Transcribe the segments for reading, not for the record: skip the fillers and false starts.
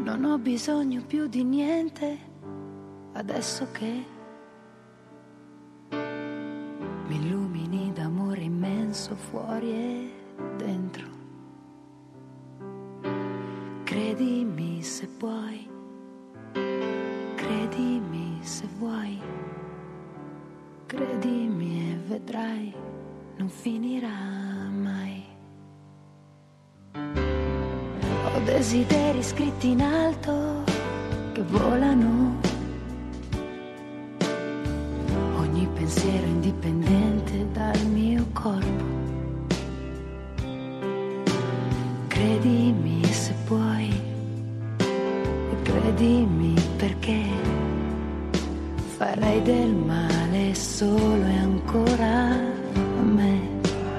Non ho bisogno più di niente adesso che mi illumini d'amore immenso fuori e dentro. Credimi se puoi, credimi se vuoi, credimi e vedrai, non finirà mai. Ho desideri scritti in alto che volano, ogni pensiero indipendente dal mio corpo. Credimi se puoi, e credimi perché farai del male solo e ancora a me.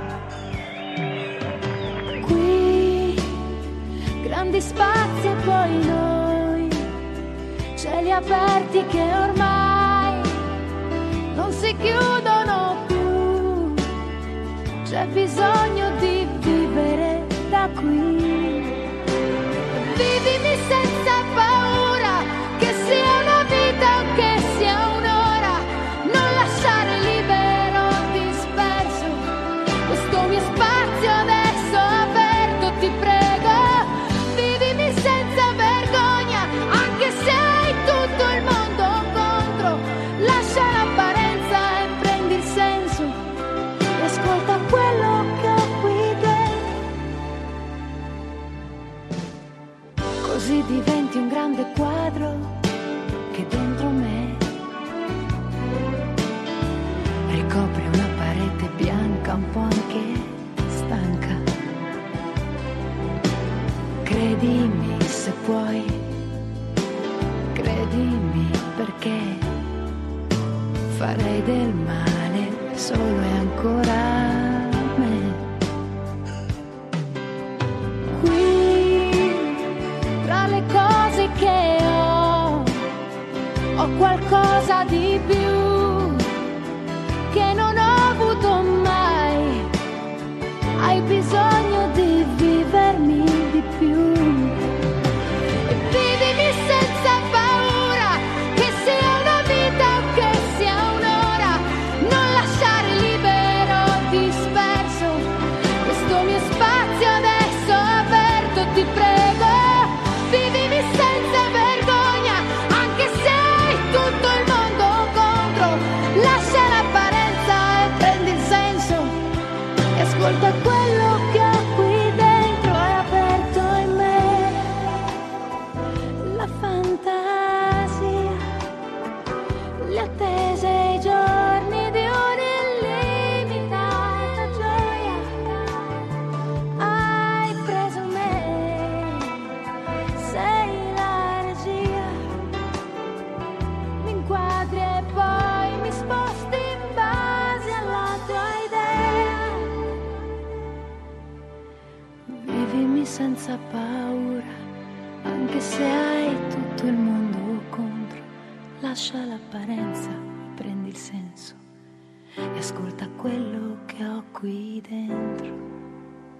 Grandi spazi e poi noi, cieli aperti che ormai non si chiudono più. C'è bisogno di vivere da qui. Vivimi senza paura, che sia una vita o che sia un'ora. Non lasciare libero, disperso questo mio spazio adesso aperto, ti prego. Così diventi un grande quadro che dentro me ricopre una parete bianca un po' anche stanca. Credimi se puoi, credimi perché farei del male solo e ancora che ho qualcosa di più che non ho avuto mai. Hai bisogno di vivermi di più. Vivimi senza paura, che sia una vita o che sia un'ora. Non lasciare libero, disperso questo mio spazio adesso aperto, ti prego. Vivimi senza vergogna, anche se hai tutto il mondo contro. Lascia l'apparenza e prendi il senso e ascolta quello che ho qui dentro. È aperto in me la fantasia, le attese, i giorni di un'illimitata gioia. Hai preso me, sei la regia, mi inquadri e poi mi sposti in base alla tua idea. Vivimi senza paura, anche se hai tutto il mondo contro. Lascia l'apparenza, prendi il senso e ascolta quello che ho qui dentro.